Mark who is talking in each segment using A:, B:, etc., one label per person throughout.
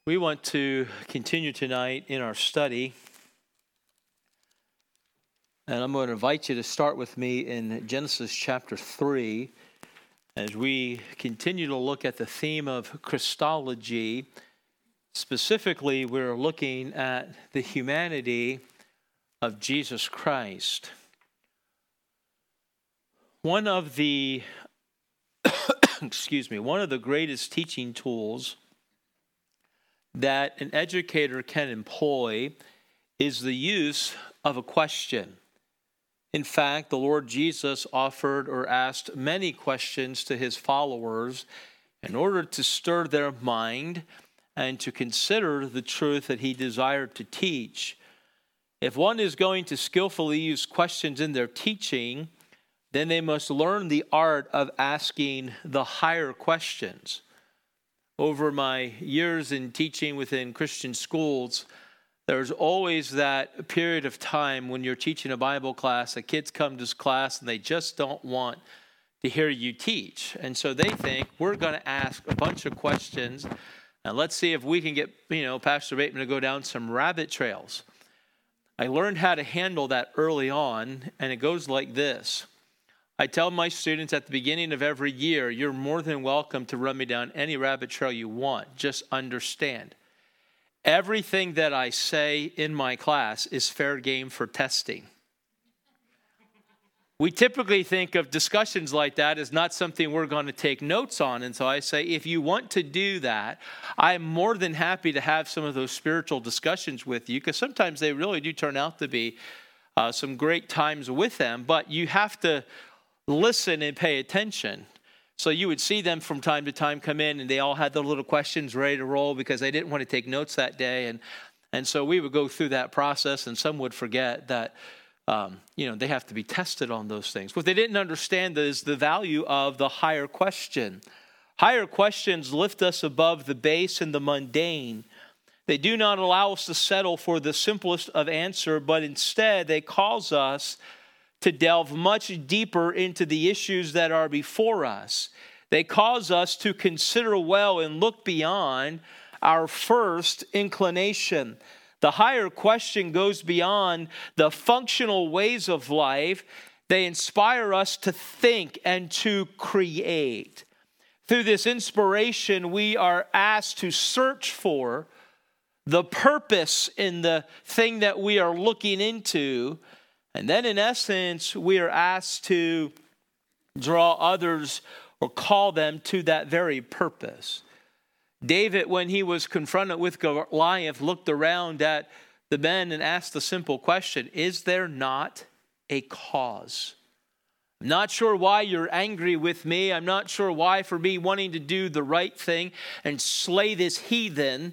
A: We want to continue tonight in our study, and I'm going to invite you to start with me in Genesis chapter 3 as we continue to look at the theme of Christology. Specifically, we're looking at the humanity of Jesus Christ. One of the one of the greatest teaching tools that an educator can employ is the use of a question. In fact, the Lord Jesus offered or asked many questions to his followers in order to stir their mind and to consider the truth that he desired to teach. If one is going to skillfully use questions in their teaching, then they must learn the art of asking the higher questions. Over my years in teaching within Christian schools, there's always that period of time when you're teaching a Bible class, the kids come to class and they just don't want to hear you teach. And so they think we're going to ask a bunch of questions and let's see if we can get, Pastor Bateman to go down some rabbit trails. I learned how to handle that early on, and it goes like this. I tell my students at the beginning of every year, you're more than welcome to run me down any rabbit trail you want. Just understand, everything that I say in my class is fair game for testing. We typically think of discussions like that as not something we're going to take notes on. And so I say, if you want to do that, I'm more than happy to have some of those spiritual discussions with you, because sometimes they really do turn out to be some great times with them. But you have to listen and pay attention. So you would see them from time to time come in and they all had their little questions ready to roll because they didn't want to take notes that day. And so we would go through that process, and some would forget that, they have to be tested on those things. What they didn't understand is the value of the higher question. Higher questions lift us above the base and the mundane. They do not allow us to settle for the simplest of answer, but instead they cause us to delve much deeper into the issues that are before us. They cause us to consider well and look beyond our first inclination. The higher question goes beyond the functional ways of life. They inspire us to think and to create. Through this inspiration, we are asked to search for the purpose in the thing that we are looking into. And then in essence, we are asked to draw others or call them to that very purpose. David, when he was confronted with Goliath, looked around at the men and asked the simple question, is there not a cause? I'm not sure why you're angry with me. I'm not sure why for me wanting to do the right thing and slay this heathen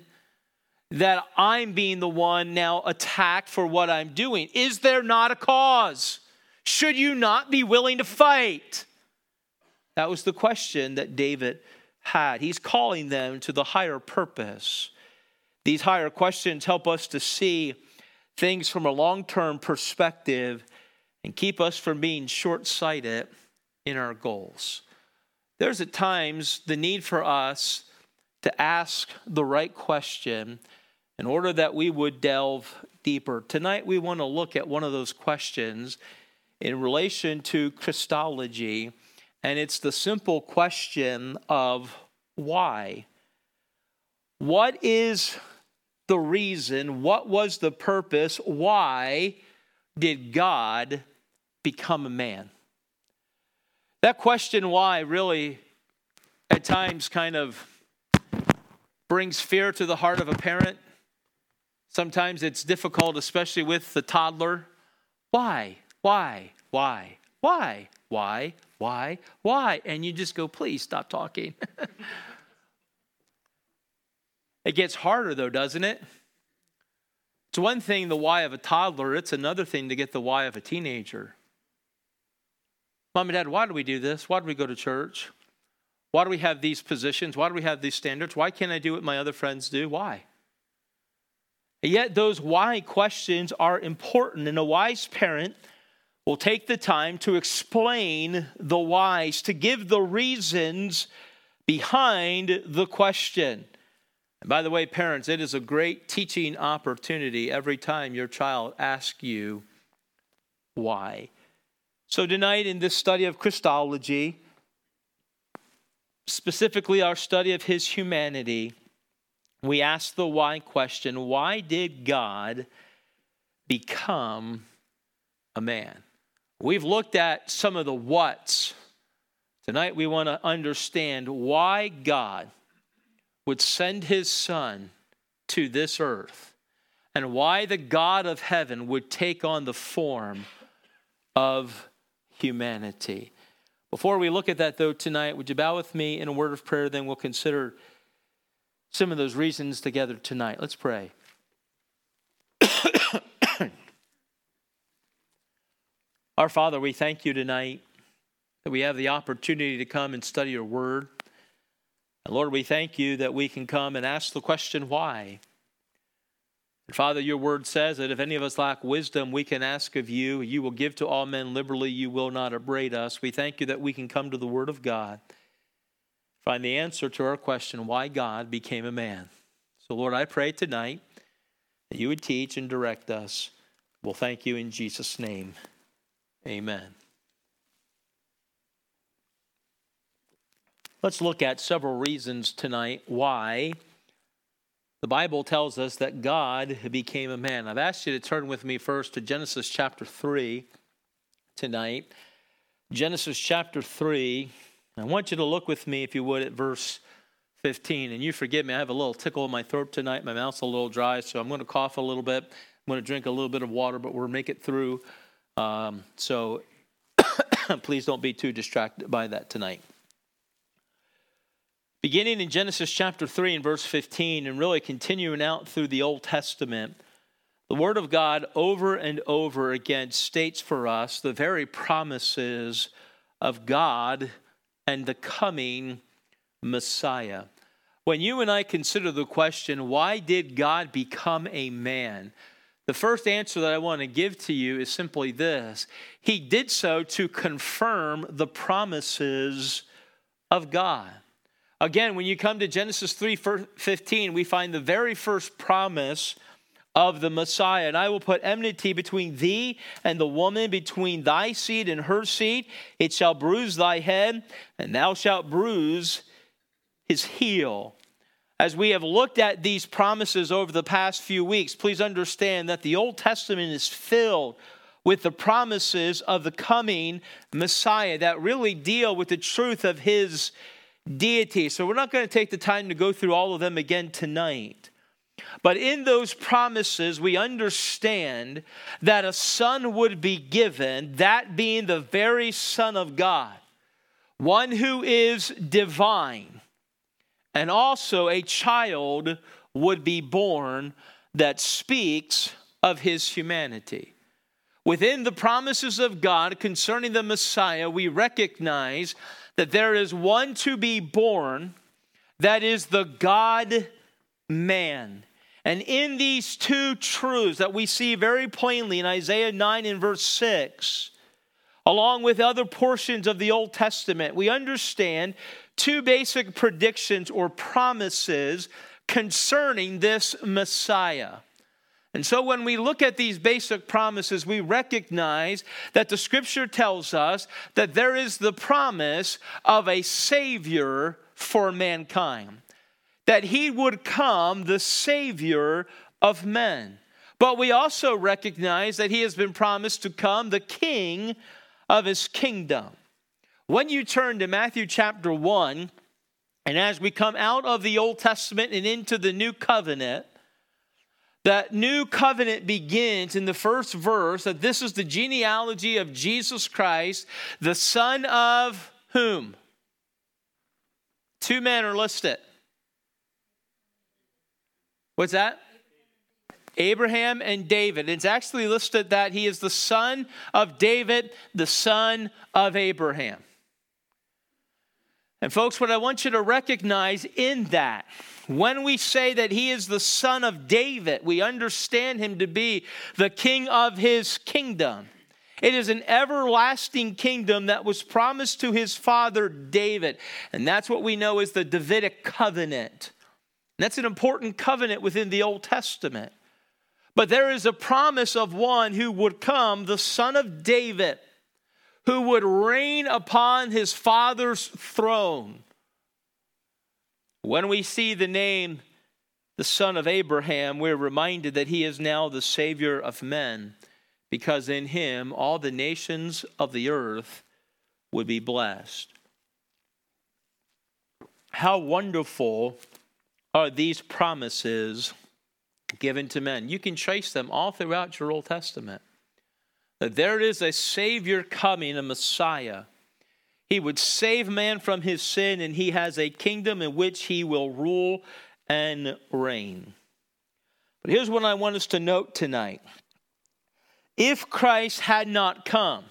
A: that I'm being the one now attacked for what I'm doing. Is there not a cause? Should you not be willing to fight? That was the question that David had. He's calling them to the higher purpose. These higher questions help us to see things from a long-term perspective and keep us from being short-sighted in our goals. There's at times the need for us to ask the right question in order that we would delve deeper. Tonight we want to look at one of those questions in relation to Christology, and it's the simple question of why. What is the reason? What was the purpose? Why did God become a man? That question why really at times kind of brings fear to the heart of a parent. Sometimes it's difficult, especially with the toddler. Why? And you just go, please stop talking. It gets harder though, doesn't it? It's one thing, the why of a toddler. It's another thing to get the why of a teenager. Mom and Dad, why do we do this? Why do we go to church? Why do we have these positions? Why do we have these standards? Why can't I do what my other friends do? Why? And yet those why questions are important, and a wise parent will take the time to explain the whys, to give the reasons behind the question. And by the way, parents, it is a great teaching opportunity every time your child asks you why. So tonight in this study of Christology, specifically our study of his humanity, we ask the why question: why did God become a man? We've looked at some of the whats. Tonight we want to understand why God would send his son to this earth, and why the God of heaven would take on the form of humanity. Before we look at that, though, tonight, would you bow with me in a word of prayer? Then we'll consider some of those reasons together tonight. Let's pray. Our Father, we thank you tonight that we have the opportunity to come and study your word. And Lord, we thank you that we can come and ask the question, why? And Father, your word says that if any of us lack wisdom, we can ask of you. You will give to all men liberally. You will not upbraid us. We thank you that we can come to the word of God, find the answer to our question, why God became a man. So Lord, I pray tonight that you would teach and direct us. We'll thank you in Jesus' name. Amen. Let's look at several reasons tonight why the Bible tells us that God became a man. I've asked you to turn with me first to Genesis chapter 3 tonight. Genesis chapter 3. I want you to look with me, if you would, at verse 15. And you forgive me, I have a little tickle in my throat tonight. My mouth's a little dry, so I'm going to cough a little bit. I'm going to drink a little bit of water, but we'll make it through. So please don't be too distracted by that tonight. Beginning in Genesis chapter 3 and verse 15, and really continuing out through the Old Testament, the Word of God over and over again states for us the very promises of God and the coming Messiah. When you and I consider the question, why did God become a man? The first answer that I want to give to you is simply this: he did so to confirm the promises of God. Again, when you come to Genesis 3:15, we find the very first promise of the Messiah. And I will put enmity between thee and the woman, between thy seed and her seed. It shall bruise thy head, and thou shalt bruise his heel. As we have looked at these promises over the past few weeks, please understand that the Old Testament is filled with the promises of the coming Messiah that really deal with the truth of his deity. So we're not going to take the time to go through all of them again tonight. But in those promises, we understand that a son would be given, that being the very Son of God, one who is divine. And also a child would be born that speaks of his humanity. Within the promises of God concerning the Messiah, we recognize that there is one to be born that is the God-man. And in these two truths that we see very plainly in Isaiah 9 and verse 6, along with other portions of the Old Testament, we understand two basic predictions or promises concerning this Messiah. And so when we look at these basic promises, we recognize that the Scripture tells us that there is the promise of a Savior for mankind, that he would come, the Savior of men. But we also recognize that he has been promised to come, the King of his kingdom. When you turn to Matthew chapter 1, and as we come out of the Old Testament and into the New Covenant, that new covenant begins in the first verse, that this is the genealogy of Jesus Christ, the son of whom? Two men are listed. What's that? Abraham and David. It's actually listed that he is the son of David, the son of Abraham. And folks, what I want you to recognize in that, when we say that he is the son of David, we understand him to be the king of his kingdom. It is an everlasting kingdom that was promised to his father David. And that's what we know as the Davidic covenant. That's an important covenant within the Old Testament. But there is a promise of one who would come, the Son of David, who would reign upon his father's throne. When we see the name, the Son of Abraham, we're reminded that he is now the Savior of men, because in him all the nations of the earth would be blessed. How wonderful are these promises given to men. You can trace them all throughout your Old Testament. That there is a Savior coming, a Messiah. He would save man from his sin, and he has a kingdom in which he will rule and reign. But here's what I want us to note tonight. If Christ had not come,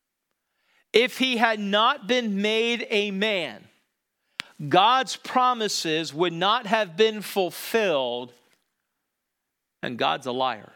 A: if he had not been made a man, God's promises would not have been fulfilled, and God's a liar.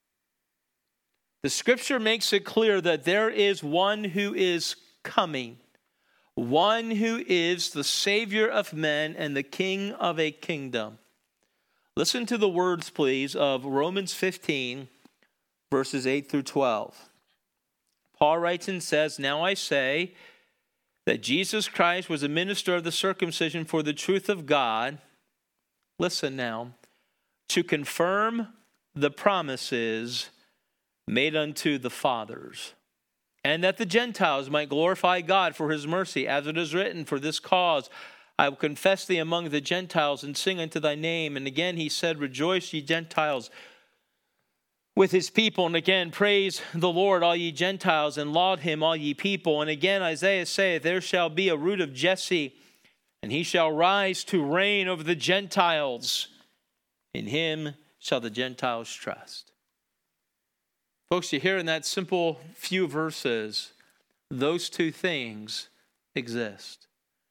A: The scripture makes it clear that there is one who is coming, one who is the Savior of men and the King of a kingdom. Listen to the words, please, of Romans 15, verses 8 through 12. Paul writes and says, "Now I say that Jesus Christ was a minister of the circumcision for the truth of God," listen now, "to confirm the promises made unto the fathers, and that the Gentiles might glorify God for his mercy, as it is written, for this cause I will confess thee among the Gentiles and sing unto thy name." And again he said, "Rejoice, ye Gentiles, with his people." And again, "Praise the Lord, all ye Gentiles, and laud him, all ye people." And again, Isaiah saith, "There shall be a root of Jesse, and he shall rise to reign over the Gentiles. In him shall the Gentiles trust." Folks, you hear in that simple few verses, those two things exist.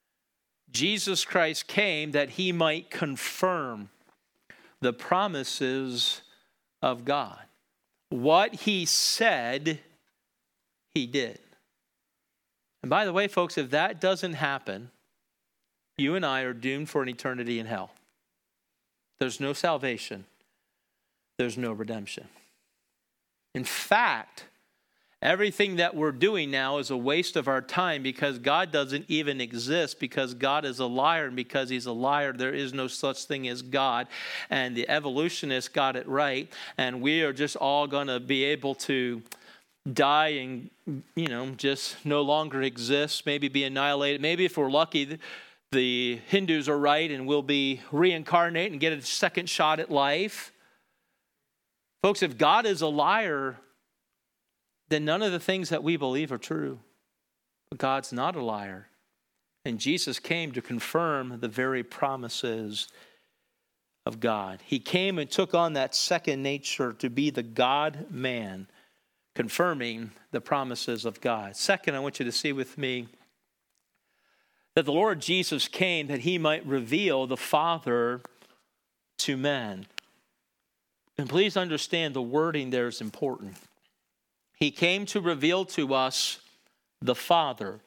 A: Jesus Christ came that he might confirm the promises of God. What he said, he did. And by the way, folks, if that doesn't happen, you and I are doomed for an eternity in hell. There's no salvation. There's no redemption. In fact, everything that we're doing now is a waste of our time, because God doesn't even exist, because God is a liar, and because he's a liar, there is no such thing as God. And the evolutionists got it right, and we are just all going to be able to die and, just no longer exist, maybe be annihilated. Maybe if we're lucky, the Hindus are right, and we'll be reincarnate and get a second shot at life. Folks, if God is a liar, then none of the things that we believe are true. But God's not a liar. And Jesus came to confirm the very promises of God. He came and took on that second nature to be the God-man, confirming the promises of God. Second, I want you to see with me that the Lord Jesus came that he might reveal the Father to men. And please understand, the wording there is important. He came to reveal to us the Father.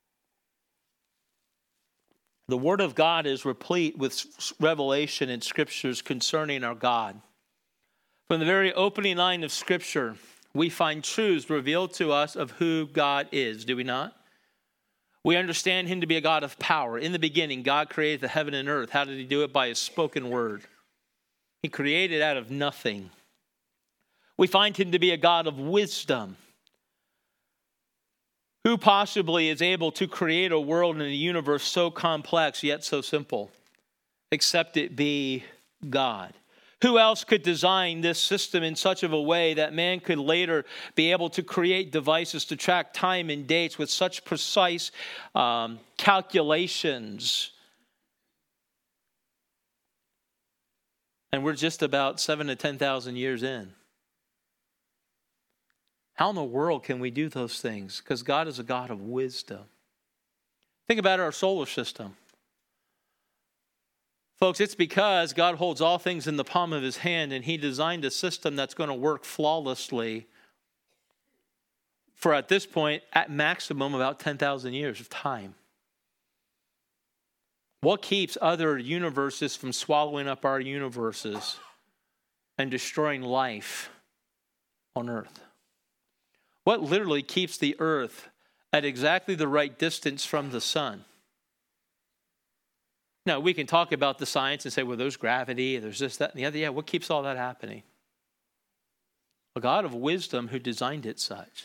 A: The Word of God is replete with revelation in Scriptures concerning our God. From the very opening line of Scripture, we find truths revealed to us of who God is, do we not? We understand him to be a God of power. In the beginning, God created the heaven and earth. How did he do it? By his spoken word. He created out of nothing. We find him to be a God of wisdom. Who possibly is able to create a world and a universe so complex yet so simple, except it be God? Who else could design this system in such of a way that man could later be able to create devices to track time and dates with such precise calculations? And we're just about 7,000 to 10,000 years in. How in the world can we do those things? Because God is a God of wisdom. Think about our solar system. Folks, it's because God holds all things in the palm of his hand, and he designed a system that's going to work flawlessly for, at this point, at maximum, about 10,000 years of time. What keeps other universes from swallowing up our universes and destroying life on earth? What literally keeps the earth at exactly the right distance from the sun? Now, we can talk about the science and say, well, there's gravity, there's this, that, and the other. Yeah, what keeps all that happening? A God of wisdom who designed it such.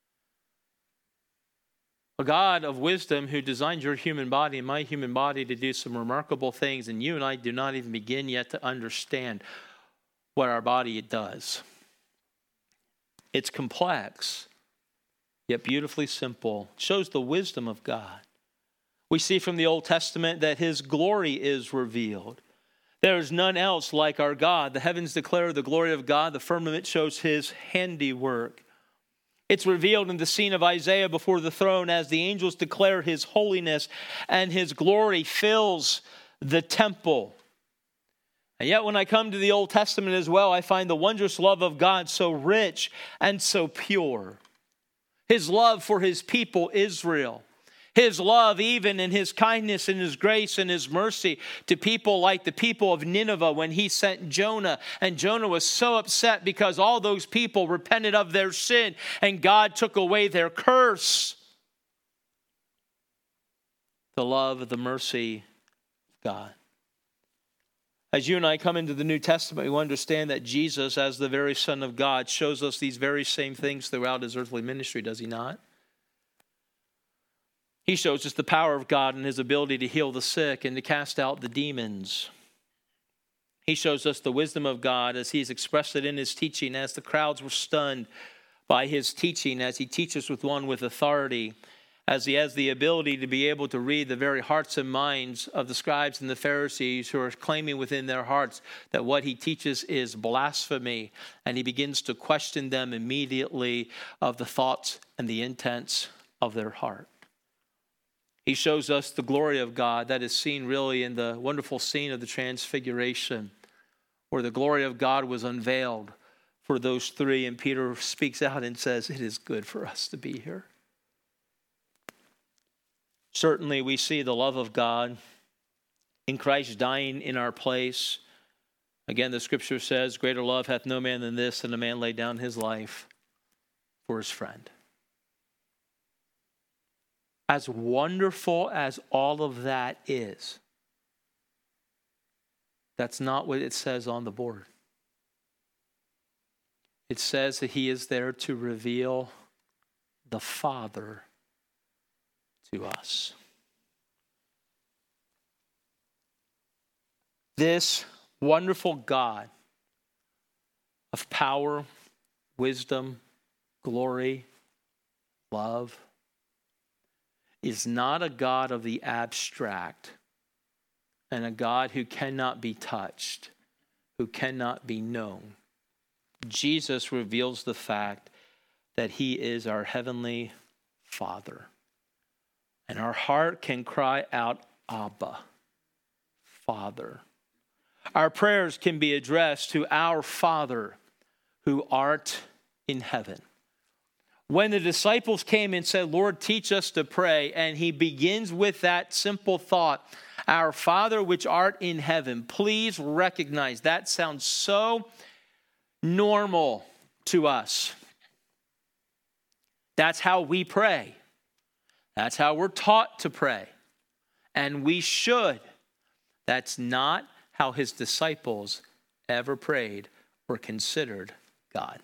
A: A God of wisdom who designed your human body and my human body to do some remarkable things, and you and I do not even begin yet to understand what our body does. It's complex, yet beautifully simple. It shows the wisdom of God. We see from the Old Testament that his glory is revealed. There is none else like our God. The heavens declare the glory of God. The firmament shows his handiwork. It's revealed in the scene of Isaiah before the throne as the angels declare his holiness and his glory fills the temple. And yet when I come to the Old Testament as well, I find the wondrous love of God so rich and so pure. His love for his people, Israel. His love even in his kindness and his grace and his mercy to people like the people of Nineveh when he sent Jonah. And Jonah was so upset because all those people repented of their sin and God took away their curse. The love, the mercy of God. As you and I come into the New Testament, we understand that Jesus, as the very Son of God, shows us these very same things throughout his earthly ministry, does he not? He shows us the power of God and his ability to heal the sick and to cast out the demons. He shows us the wisdom of God as he's expressed it in his teaching, as the crowds were stunned by his teaching, as he teaches with one with authority, as he has the ability to be able to read the very hearts and minds of the scribes and the Pharisees who are claiming within their hearts that what he teaches is blasphemy. And he begins to question them immediately of the thoughts and the intents of their heart. He shows us the glory of God that is seen really in the wonderful scene of the Transfiguration, where the glory of God was unveiled for those three. And Peter speaks out and says, it is good for us to be here. Certainly we see the love of God in Christ dying in our place. Again, the scripture says, greater love hath no man than this, than a man lay down his life for his friend. As wonderful as all of that is, that's not what it says on the board. It says that he is there to reveal the Father to us. This wonderful God of power, wisdom, glory, love, is not a God of the abstract and a God who cannot be touched, who cannot be known. Jesus reveals the fact that he is our heavenly Father. And our heart can cry out, Abba, Father. Our prayers can be addressed to our Father who art in heaven. When the disciples came and said, Lord, teach us to pray, and he begins with that simple thought, our Father which art in heaven. Please recognize that sounds so normal to us. That's how we pray. That's how we're taught to pray. And we should. That's not how his disciples ever prayed or considered God.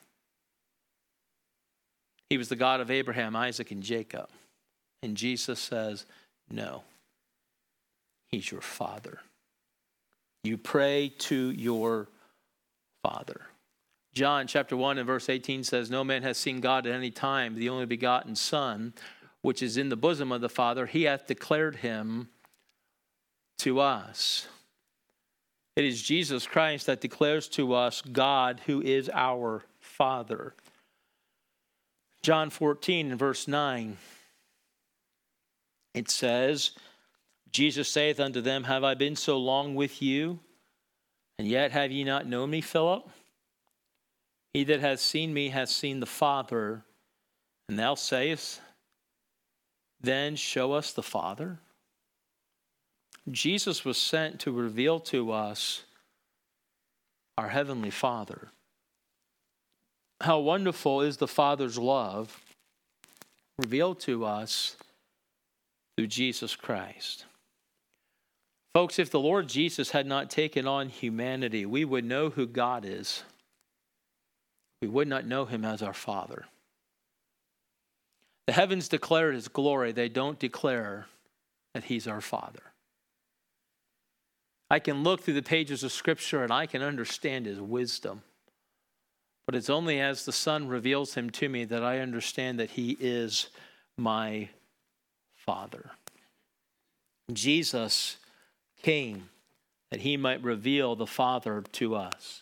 A: He was the God of Abraham, Isaac, and Jacob. And Jesus says, no, he's your Father. You pray to your Father. John chapter 1 and verse 18 says, no man has seen God at any time, the only begotten Son, which is in the bosom of the Father, he hath declared him to us. It is Jesus Christ that declares to us God who is our Father. John 14 and verse 9, it says, Jesus saith unto them, have I been so long with you, and yet have ye not known me, Philip? He that hath seen me hath seen the Father. And thou sayest, then show us the Father. Jesus was sent to reveal to us our Heavenly Father. How wonderful is the Father's love revealed to us through Jesus Christ. Folks, if the Lord Jesus had not taken on humanity, we would know who God is. We would not know him as our Father. The heavens declare his glory. They don't declare that he's our Father. I can look through the pages of Scripture and I can understand his wisdom. But it's only as the Son reveals him to me that I understand that he is my Father. Jesus came that he might reveal the Father to us.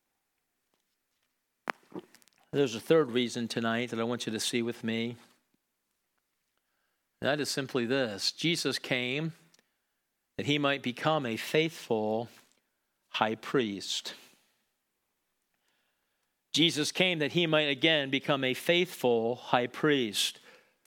A: There's a third reason tonight that I want you to see with me. And that is simply this. Jesus came that he might become a faithful high priest. Jesus came that he might again become a faithful high priest.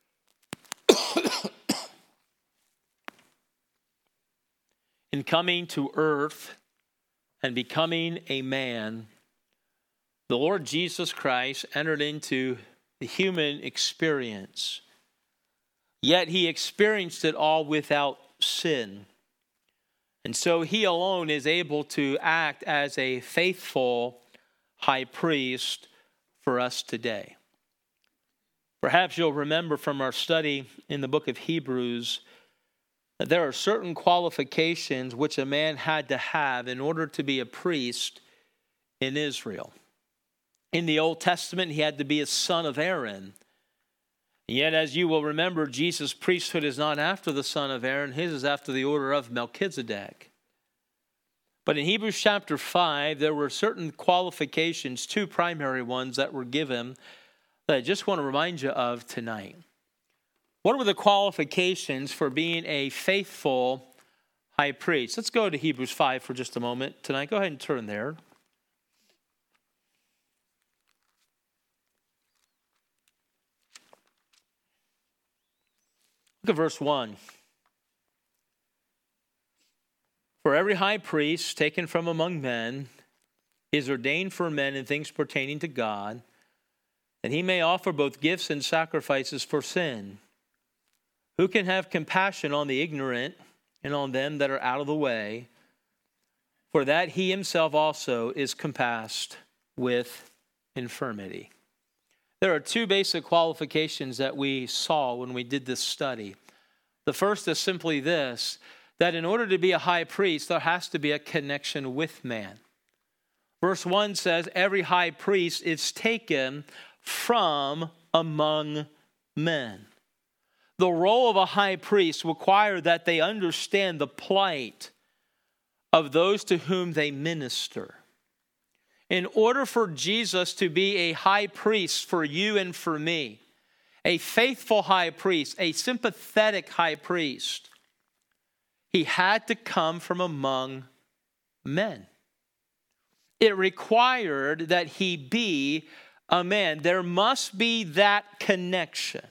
A: In coming to earth and becoming a man, the Lord Jesus Christ entered into the human experience. Yet he experienced it all without sin. And so he alone is able to act as a faithful high priest for us today. Perhaps you'll remember from our study in the book of Hebrews that there are certain qualifications which a man had to have in order to be a priest in Israel. In the Old Testament, he had to be a son of Aaron. Yet, as you will remember, Jesus' priesthood is not after the son of Aaron. His is after the order of Melchizedek. But in Hebrews chapter 5, there were certain qualifications, two primary ones that were given that I just want to remind you of tonight. What were the qualifications for being a faithful high priest? Let's go to Hebrews 5 for just a moment tonight. Go ahead and turn there. Look at verse 1. For every high priest taken from among men is ordained for men in things pertaining to God, that he may offer both gifts and sacrifices for sin. Who can have compassion on the ignorant and on them that are out of the way? For that he himself also is compassed with infirmity. There are two basic qualifications that we saw when we did this study. The first is simply this, that in order to be a high priest, there has to be a connection with man. Verse 1 says, every high priest is taken from among men. The role of a high priest requires that they understand the plight of those to whom they minister. In order for Jesus to be a high priest for you and for me, a faithful high priest, a sympathetic high priest, he had to come from among men. It required that he be a man. There must be that connection.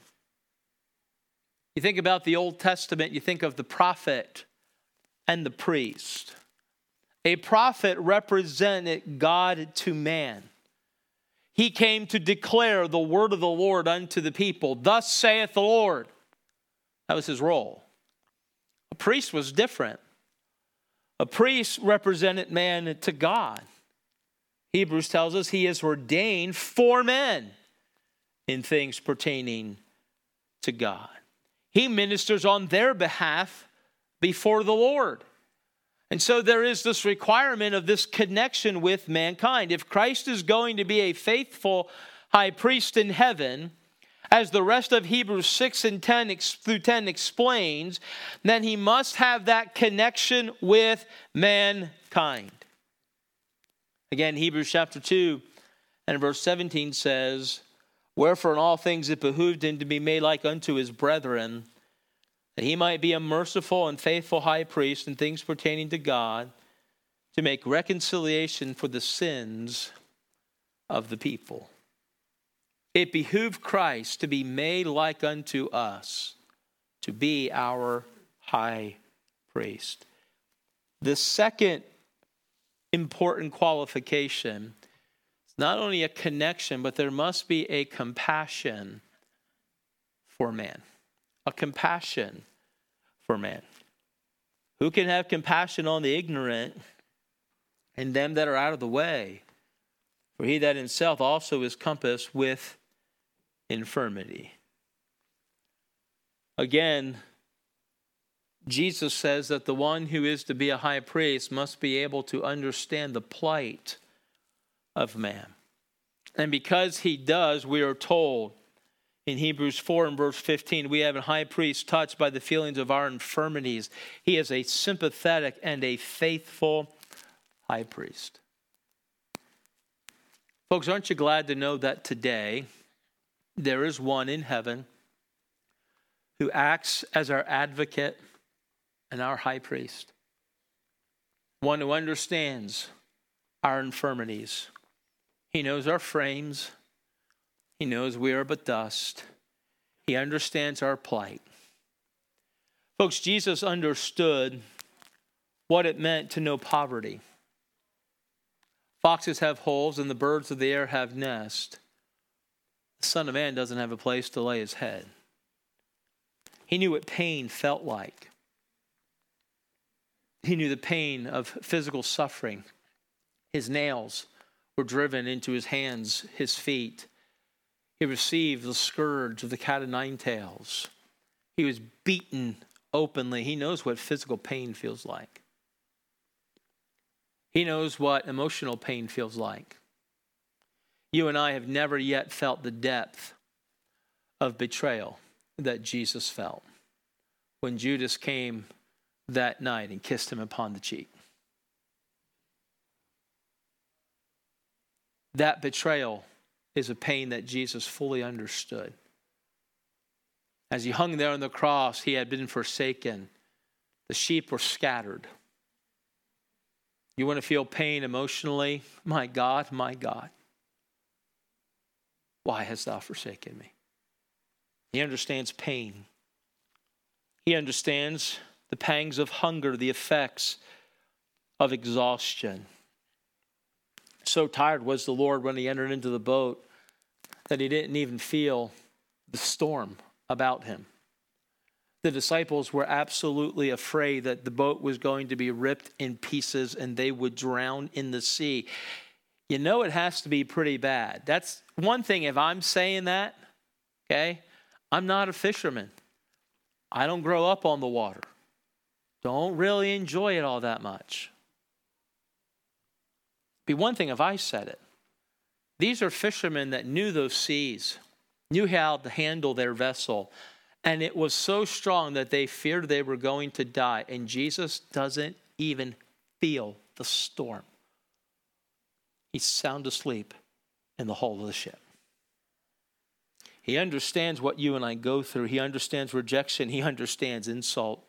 A: You think about the Old Testament, you think of the prophet and the priest. A prophet represented God to man. He came to declare the word of the Lord unto the people. Thus saith the Lord. That was his role. A priest was different. A priest represented man to God. Hebrews tells us he is ordained for men in things pertaining to God. He ministers on their behalf before the Lord. And so there is this requirement of this connection with mankind. If Christ is going to be a faithful high priest in heaven, as the rest of Hebrews 6 and 10 through 10 explains, then he must have that connection with mankind. Again, Hebrews chapter 2 and verse 17 says, wherefore in all things it behooved him to be made like unto his brethren, that he might be a merciful and faithful high priest in things pertaining to God, to make reconciliation for the sins of the people. It behooved Christ to be made like unto us, to be our high priest. The second important qualification is not only a connection, but there must be a compassion for man. A compassion for man. Who can have compassion on the ignorant and them that are out of the way? For he that himself also is compassed with infirmity. Again, Jesus says that the one who is to be a high priest must be able to understand the plight of man. And because he does, we are told in Hebrews 4 and verse 15, we have a high priest touched by the feelings of our infirmities. He is a sympathetic and a faithful high priest. Folks, aren't you glad to know that today there is one in heaven who acts as our advocate and our high priest? One who understands our infirmities. He knows our frames. He knows we are but dust. He understands our plight. Folks, Jesus understood what it meant to know poverty. Foxes have holes and the birds of the air have nests. The Son of Man doesn't have a place to lay his head. He knew what pain felt like. He knew the pain of physical suffering. His nails were driven into his hands, his feet. He received the scourge of the cat of nine tails. He was beaten openly. He knows what physical pain feels like. He knows what emotional pain feels like. You and I have never yet felt the depth of betrayal that Jesus felt when Judas came that night and kissed him upon the cheek. That betrayal is a pain that Jesus fully understood. As he hung there on the cross, he had been forsaken. The sheep were scattered. You want to feel pain emotionally? My God, why hast thou forsaken me? He understands pain. He understands the pangs of hunger, the effects of exhaustion. So tired was the Lord when he entered into the boat that he didn't even feel the storm about him. The disciples were absolutely afraid that the boat was going to be ripped in pieces and they would drown in the sea. You know it has to be pretty bad. That's one thing if I'm saying that, okay? I'm not a fisherman. I don't grow up on the water. Don't really enjoy it all that much. Be one thing if I said it. These are fishermen that knew those seas, knew how to handle their vessel, and it was so strong that they feared they were going to die. And Jesus doesn't even feel the storm. He's sound asleep in the hull of the ship. He understands what you and I go through. He understands rejection. He understands insult.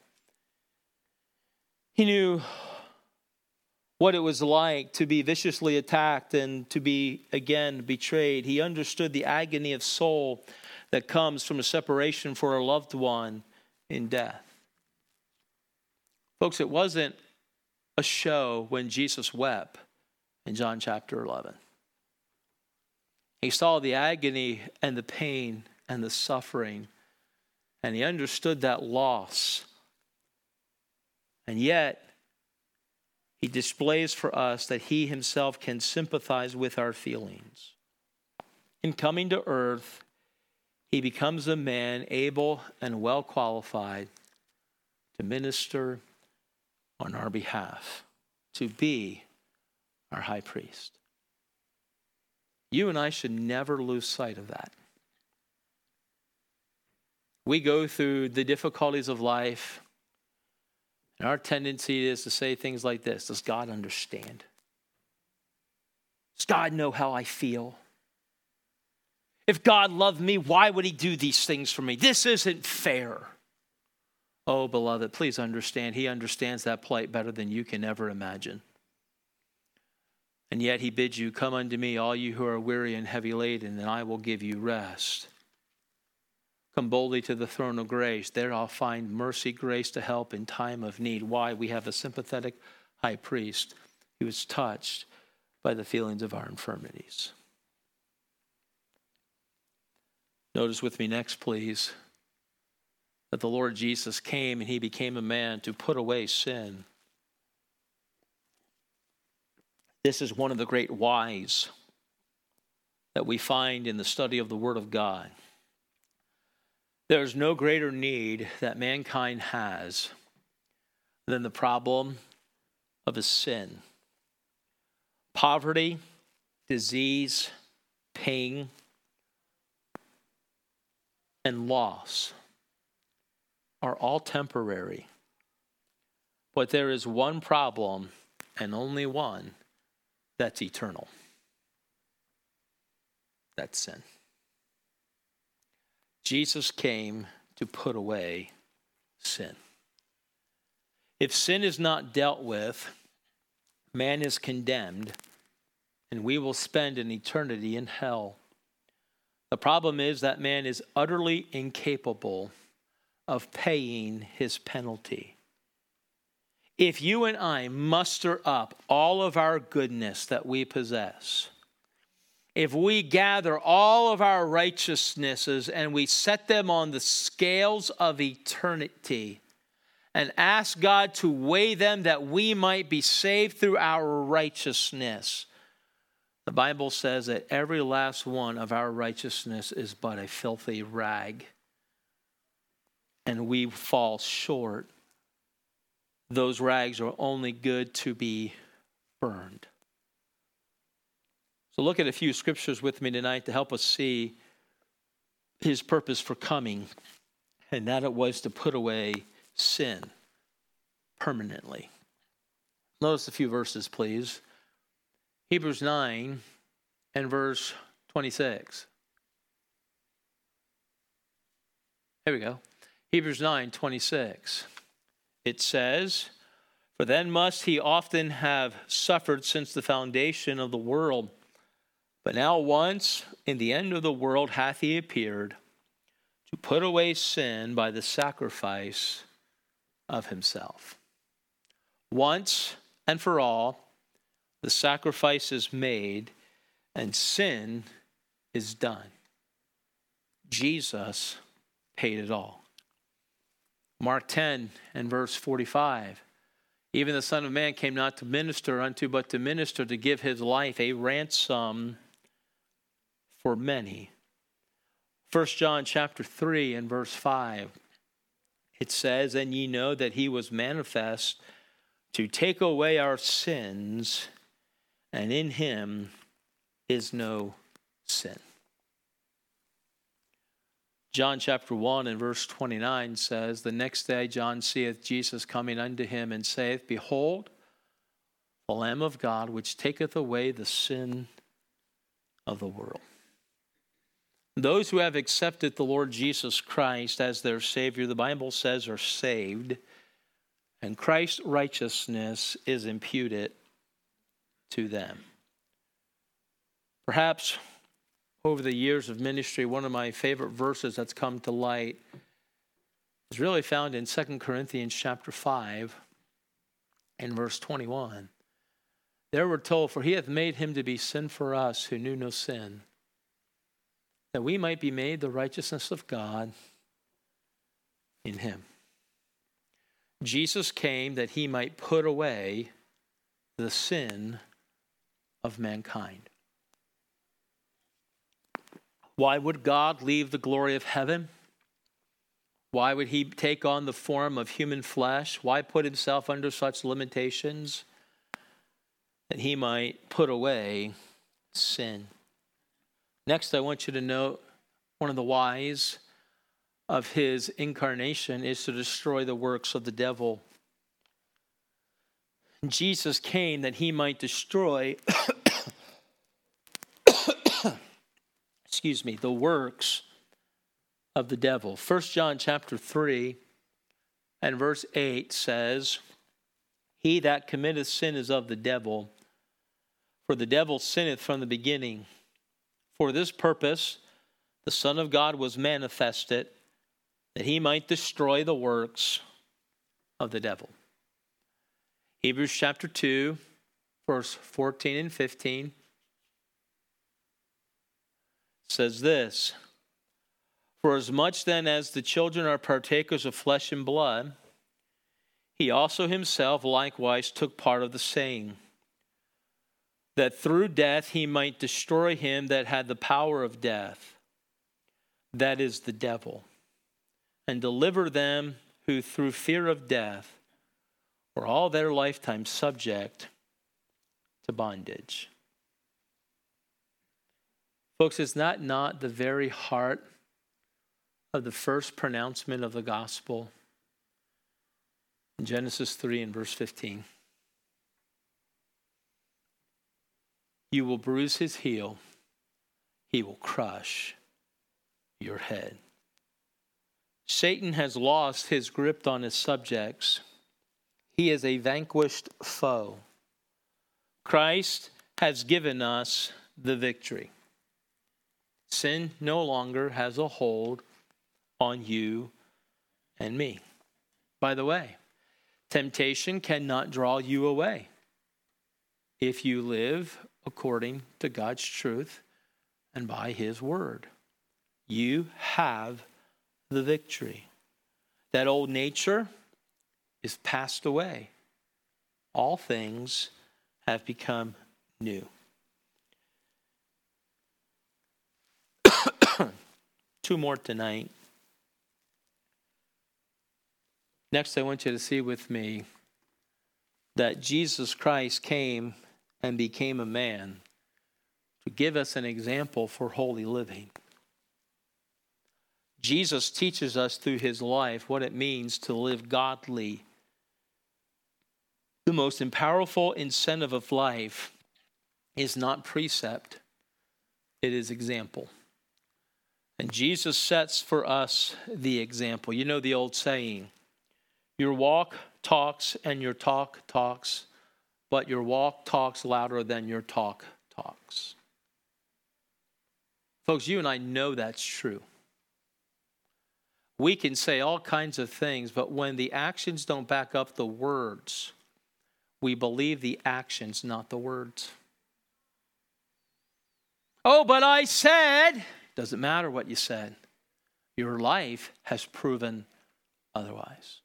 A: He knew what it was like to be viciously attacked and to be, again, betrayed. He understood the agony of soul that comes from a separation for a loved one in death. Folks, it wasn't a show when Jesus wept in John chapter 11. He saw the agony and the pain and the suffering, and he understood that loss. And yet, he displays for us that he himself can sympathize with our feelings. In coming to earth, he becomes a man able and well qualified to minister on our behalf, to be our high priest. You and I should never lose sight of that. We go through the difficulties of life, and our tendency is to say things like this: does God understand? Does God know how I feel? If God loved me, why would he do these things for me? This isn't fair. Oh, beloved, please understand, he understands that plight better than you can ever imagine. And yet he bids you, come unto me, all you who are weary and heavy laden, and I will give you rest. Come boldly to the throne of grace. There I'll find mercy, grace to help in time of need. Why? We have a sympathetic high priest. He was touched by the feelings of our infirmities. Notice with me next, please, that the Lord Jesus came and he became a man to put away sin. This is one of the great whys that we find in the study of the Word of God. There's no greater need that mankind has than the problem of his sin. Poverty, disease, pain, and loss are all temporary. But there is one problem, and only one, that's eternal. That's sin. Jesus came to put away sin. If sin is not dealt with, man is condemned, and we will spend an eternity in hell. The problem is that man is utterly incapable of paying his penalty. If you and I muster up all of our goodness that we possess, if we gather all of our righteousnesses and we set them on the scales of eternity and ask God to weigh them that we might be saved through our righteousness, the Bible says that every last one of our righteousness is but a filthy rag, and we fall short. Those rags are only good to be burned. So look at a few scriptures with me tonight to help us see his purpose for coming, and that it was to put away sin permanently. Notice a few verses, please. Hebrews 9 and verse 26. Here we go. Hebrews 9:26. It says, "For then must he often have suffered since the foundation of the world. But now once in the end of the world hath he appeared to put away sin by the sacrifice of himself." Once and for all, the sacrifice is made and sin is done. Jesus paid it all. Mark 10 and verse 45. Even the Son of Man came not to minister unto, but to minister, to give his life a ransom for many. 1 John chapter 3 and verse 5. It says, "And ye know that he was manifest to take away our sins, and in him is no sin." John chapter 1 and verse 29 says, "The next day John seeth Jesus coming unto him, and saith, Behold, the Lamb of God, which taketh away the sin of the world." Those who have accepted the Lord Jesus Christ as their Savior, the Bible says, are saved, and Christ's righteousness is imputed to them. Perhaps over the years of ministry, one of my favorite verses that's come to light is really found in 2 Corinthians chapter 5 and verse 21. There we're told, "For he hath made him to be sin for us who knew no sin, that we might be made the righteousness of God in him." Jesus came that he might put away the sin of mankind. Why would God leave the glory of heaven? Why would he take on the form of human flesh? Why put himself under such limitations? That he might put away sin. Next, I want you to note one of the whys of his incarnation is to destroy the works of the devil. Jesus came that he might destroy the works of the devil. 1 John chapter 3 and verse 8 says, "He that committeth sin is of the devil, for the devil sinneth from the beginning. For this purpose the Son of God was manifested, that he might destroy the works of the devil." Hebrews chapter 2, verse 14 and 15 says this, "For as much then as the children are partakers of flesh and blood, he also himself likewise took part of the same, that through death he might destroy him that had the power of death, that is the devil, and deliver them who through fear of death were all their lifetime subject to bondage." Folks, is that not the very heart of the first pronouncement of the gospel? In Genesis 3 and verse 15. "You will bruise his heel, he will crush your head." Satan has lost his grip on his subjects. He is a vanquished foe. Christ has given us the victory. Sin no longer has a hold on you and me. By the way, temptation cannot draw you away if you live according to God's truth and by his word. You have the victory. That old nature is passed away. All things have become new. Two more tonight. Next, I want you to see with me that Jesus Christ came and became a man to give us an example for holy living. Jesus teaches us through his life what it means to live godly. The most powerful incentive of life is not precept, it is example. And Jesus sets for us the example. You know the old saying, your walk talks and your talk talks, but your walk talks louder than your talk talks. Folks, you and I know that's true. We can say all kinds of things, but when the actions don't back up the words, we believe the actions, not the words. Oh, but I said, doesn't matter what you said. Your life has proven otherwise.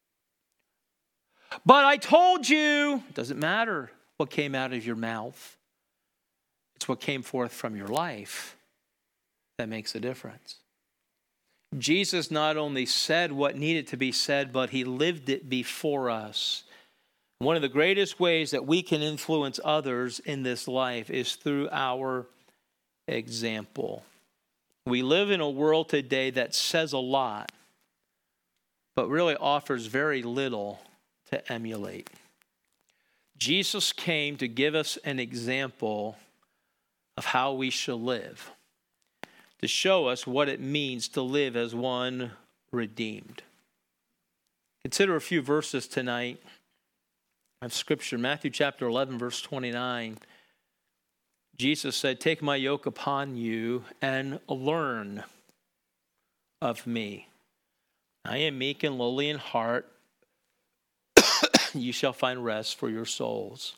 A: But I told you, doesn't matter what came out of your mouth. It's what came forth from your life that makes a difference. Jesus not only said what needed to be said, but he lived it before us. One of the greatest ways that we can influence others in this life is through our example. We live in a world today that says a lot, but really offers very little to emulate. Jesus came to give us an example of how we shall live, to show us what it means to live as one redeemed. Consider a few verses tonight of Scripture. Matthew chapter 11, verse 29. Jesus said, "Take my yoke upon you and learn of me. I am meek and lowly in heart. You shall find rest for your souls."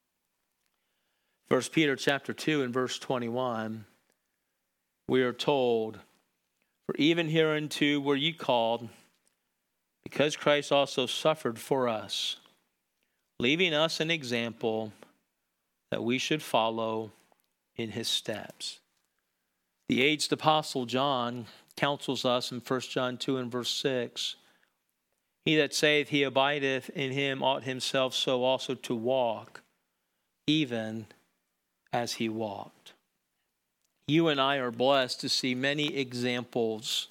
A: 1 Peter chapter 2 and verse 21, we are told, "For even hereunto were ye called, because Christ also suffered for us, leaving us an example that we should follow in his steps." The aged apostle John counsels us in 1 John 2 and verse 6, "He that saith he abideth in him ought himself so also to walk, even as he walked." You and I are blessed to see many examples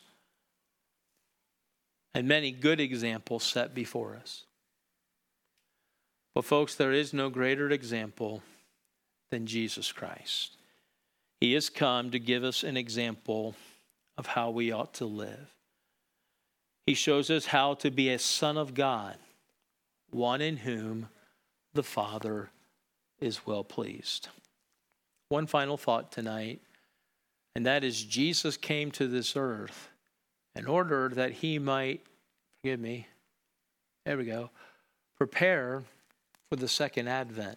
A: and many good examples set before us. But folks, there is no greater example than Jesus Christ. He has come to give us an example of how we ought to live. He shows us how to be a son of God, one in whom the Father is well pleased. One final thought tonight, and that is Jesus came to this earth in order that he might, prepare for the second advent.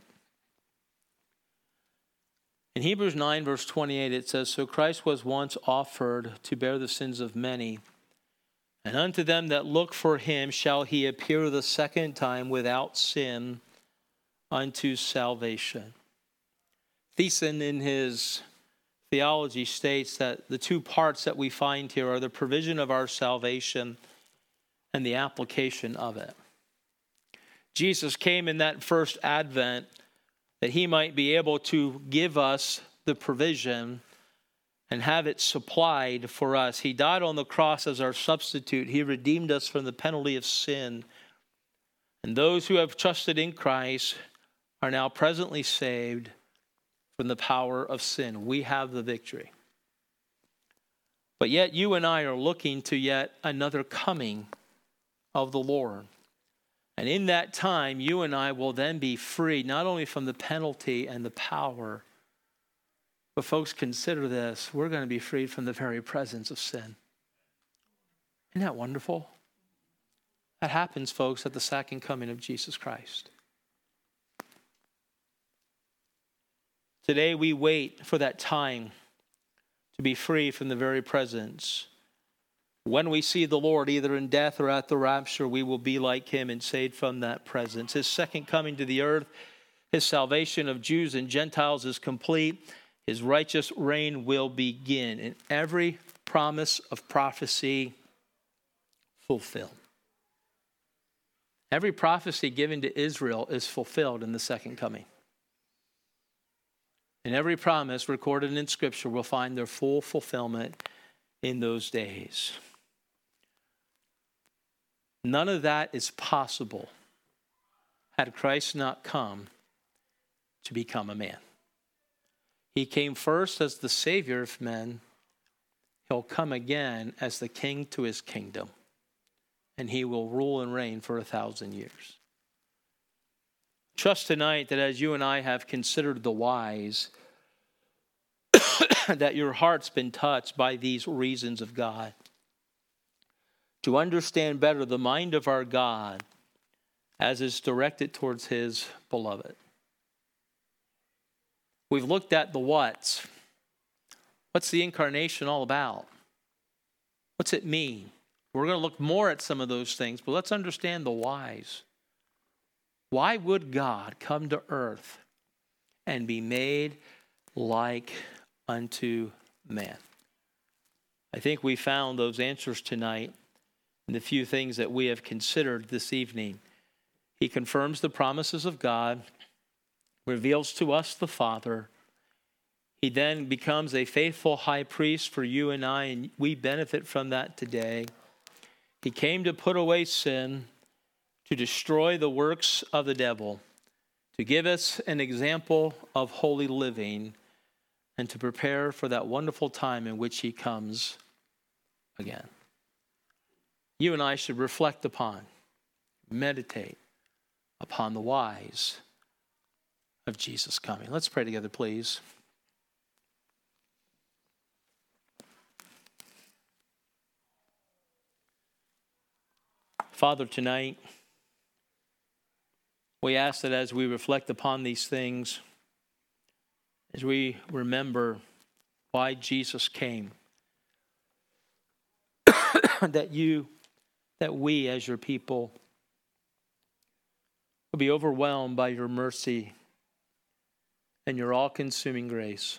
A: In Hebrews 9, verse 28, it says, "So Christ was once offered to bear the sins of many, and unto them that look for him shall he appear the second time without sin unto salvation." Thiessen, in his theology, states that the two parts that we find here are the provision of our salvation and the application of it. Jesus came in that first advent that he might be able to give us the provision and have it supplied for us. He died on the cross as our substitute. He redeemed us from the penalty of sin. And those who have trusted in Christ are now presently saved from the power of sin. We have the victory. But yet you and I are looking to yet another coming of the Lord. And in that time, you and I will then be free, not only from the penalty and the power, but folks, consider this. We're going to be freed from the very presence of sin. Isn't that wonderful? That happens, folks, at the second coming of Jesus Christ. Today we wait for that time to be free from the very presence. When we see the Lord, either in death or at the rapture, we will be like him and saved from that presence. His second coming to the earth, his salvation of Jews and Gentiles is complete. His righteous reign will begin, and every promise of prophecy fulfilled. Every prophecy given to Israel is fulfilled in the second coming. And every promise recorded in Scripture will find their full fulfillment in those days. None of that is possible had Christ not come to become a man. He came first as the Savior of men. He'll come again as the King to his kingdom. And he will rule and reign for 1,000 years. Trust tonight that as you and I have considered the whys, that your heart's been touched by these reasons of God. To understand better the mind of our God as is directed towards his beloved. We've looked at the what's. What's the incarnation all about? What's it mean? We're going to look more at some of those things, but let's understand the whys. Why would God come to earth and be made like unto man? I think we found those answers tonight in the few things that we have considered this evening. He confirms the promises of God, reveals to us the Father. He then becomes a faithful high priest for you and I, and we benefit from that today. He came to put away sin, to destroy the works of the devil, to give us an example of holy living, and to prepare for that wonderful time in which he comes again. You and I should reflect upon, meditate upon the whys of Jesus coming. Let's pray together, please. Father, tonight, we ask that as we reflect upon these things, as we remember why Jesus came, that we as your people will be overwhelmed by your mercy and your all-consuming grace.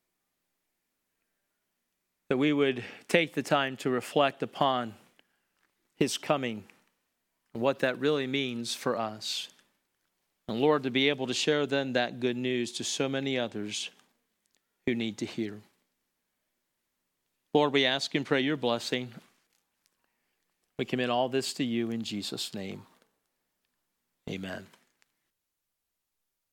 A: That we would take the time to reflect upon his coming and what that really means for us. And Lord, to be able to share then that good news to so many others who need to hear. Lord, we ask and pray your blessing. We commit all this to you in Jesus' name. Amen.